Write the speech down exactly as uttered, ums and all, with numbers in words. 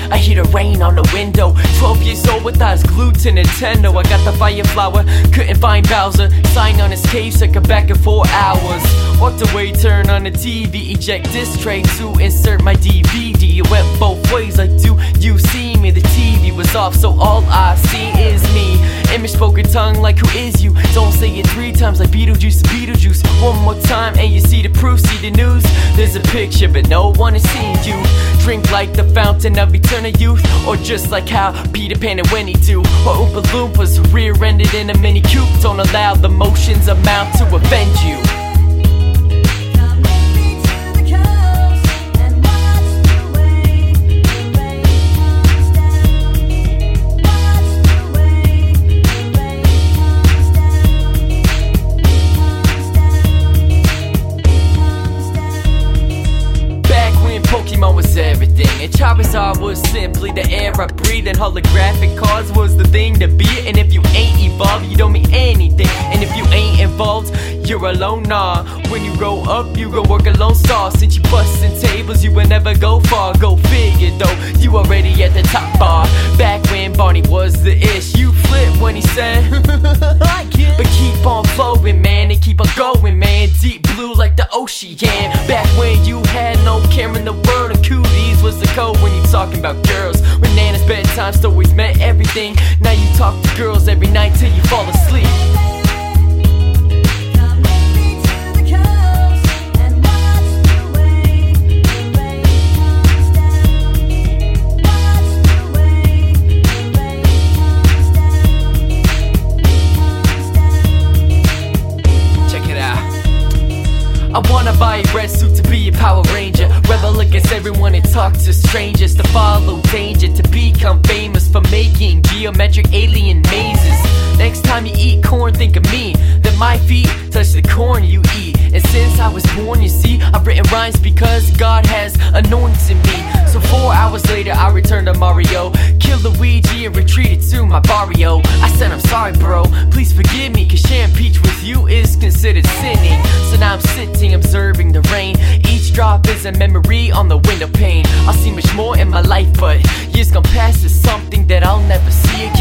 I hear the rain on the window. Twelve years old with eyes glued to Nintendo. I got the fire flower, couldn't find Bowser. Sign on his case, took it back in four hours. Walked away, turn on the T V, eject disc tray to insert my D V D. It went both ways, like do you see me? The T V was off, so all I see is me. Image spoken tongue, like who is you? Don't say it three times like Beetlejuice, Beetlejuice. One more time and you see the proof, see the news. There's a picture but no one is seeing you. Drink like the fountain of eternal youth, or just like how Peter Pan and Winnie do. Or Oompa Loompas rear-ended in a mini coupe. Don't allow the motions amount to offend you. Pokemon was everything, and Charizard was simply the air I breathed, and holographic cards was the thing to beat. And if you ain't evolved, you don't mean anything. And if you ain't involved, you're alone, nah. When you grow up, you go work a Lone Star. Since you bustin' tables, you will never go far. Go figure though, you already at the top bar. Back when Barney was the ish, you flipped when he said I can't. But keep on flowing, man, and keep on going, man. Deep blue like the ocean. Back when you had no care in the world, and cooties was the code when you talking about girls. When Nana's bedtime stories meant everything. Now you talk to girls every night till you fall asleep. I wanna buy a red suit to be a Power Ranger, rebel against everyone and talk to strangers, to follow danger, to become famous for making geometric alien mazes. Next time you eat corn, think of me, that my feet touch the corn you eat. And since I was born, you see, I've written rhymes because God has anointed me. So four hours later, I returned to Mario, killed Luigi and retreated to my barrio. I said, I'm sorry bro, please forgive me, cause sharing peach with you is considered sinning. So now I'm sitting, observing the rain. Each drop is a memory on the window pane. I'll see much more in my life, but years gonna pass is something that I'll never see again.